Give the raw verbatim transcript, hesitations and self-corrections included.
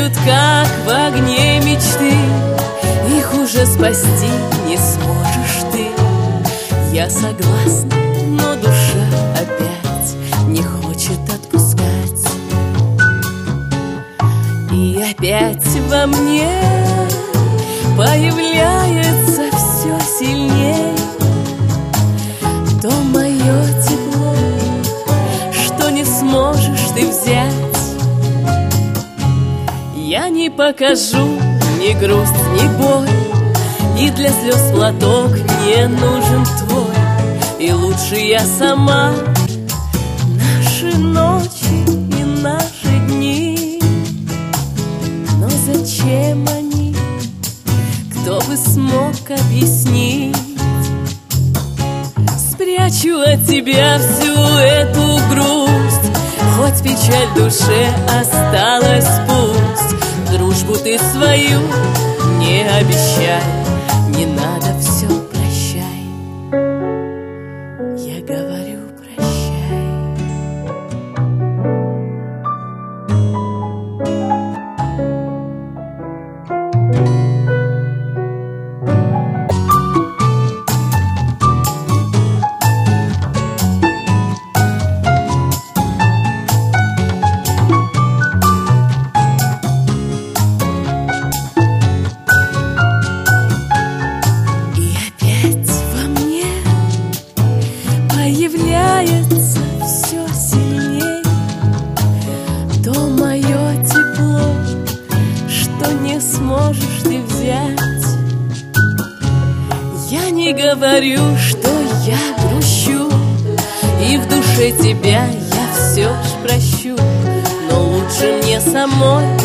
пылают, как в огне мечты. Их уже спасти не сможешь ты. Я согласна, но душа опять не хочет отпускать. И опять во мне появляется все сильнее то мое тепло, что не сможешь ты взять. Я не покажу ни грусть, ни боль, и для слез платок не нужен твой. И лучше я сама наши ночи и наши дни. Но зачем они? Кто бы смог объяснить? Спрячу от тебя всю эту грусть, хоть печаль в душе осталась пусть. Дружбу ты свою не обещай, не надо все прощай. Я говорю прощай. Появляется все сильней то мое тепло, что не сможешь ты взять. Я не говорю, что я грущу, и в душе тебя я все ж прощу, но лучше мне самой